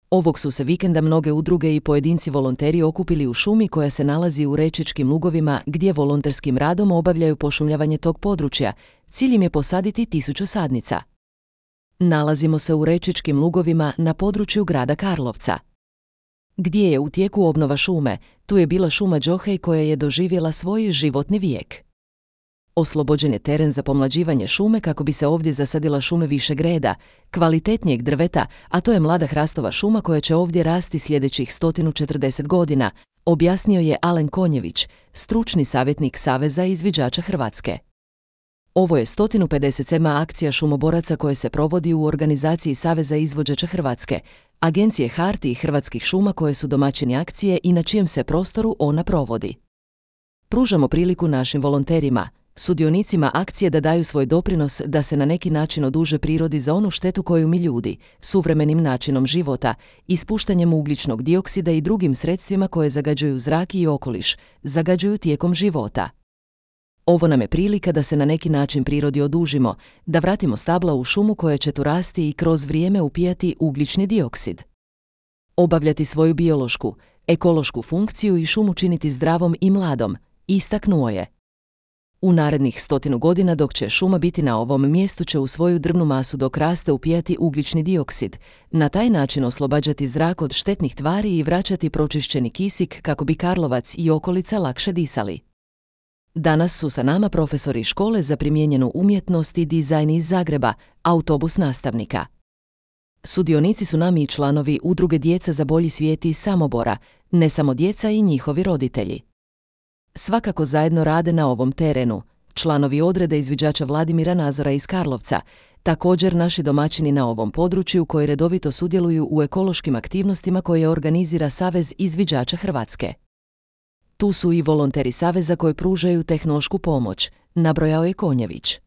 Ovog su se vikenda mnoge udruge i pojedinci volonteri okupili u šumi koja se nalazi u Rečičkim lugovima gdje volonterskim radom obavljaju pošumljavanje tog područja. Cilj im je posaditi 1000 sadnica. Nalazimo se u Rečičkim lugovima na području grada Karlovca. Gdje je u tijeku obnova šume, tu je bila šuma Đohej koja je doživjela svoj životni vijek. Oslobođen je teren za pomlađivanje šume kako bi se ovdje zasadila šume višeg reda, kvalitetnijeg drveta, a to je mlada hrastova šuma koja će ovdje rasti sljedećih 140 godina, objasnio je Alen Konjević, stručni savjetnik Saveza izviđača Hrvatske. Ovo je 157. akcija šumoboraca koje se provodi u organizaciji Saveza izvođača Hrvatske, agencije HART i Hrvatskih šuma koje su domaćini akcije i na čijem se prostoru ona provodi. Pružamo priliku našim volonterima, sudionicima akcije da daju svoj doprinos da se na neki način oduže prirodi za onu štetu koju mi ljudi, suvremenim načinom života, ispuštanjem ugljičnog dioksida i drugim sredstvima koje zagađuju zrak i okoliš, zagađuju tijekom života. Ovo nam je prilika da se na neki način prirodi odužimo, da vratimo stabla u šumu koja će tu rasti i kroz vrijeme upijati ugljični dioksid. Obavljati svoju biološku, ekološku funkciju i šumu činiti zdravom i mladom, istaknuo je. U narednih 100 godina dok će šuma biti na ovom mjestu će u svoju drvnu masu dok raste upijati ugljični dioksid, na taj način oslobađati zrak od štetnih tvari i vraćati pročišćeni kisik kako bi Karlovac i okolica lakše disali. Danas su sa nama profesori škole za primijenjenu umjetnost i dizajn iz Zagreba, autobus nastavnika. Sudionici su nam i članovi udruge Djeca za bolji svijet iz Samobora, ne samo djeca i njihovi roditelji. Svakako zajedno rade na ovom terenu, članovi odreda izviđača Vladimira Nazora iz Karlovca, također naši domaćini na ovom području koji redovito sudjeluju u ekološkim aktivnostima koje organizira Savez izviđača Hrvatske. Tu su i volonteri Saveza koji pružaju tehnološku pomoć, nabrojao je Konjević.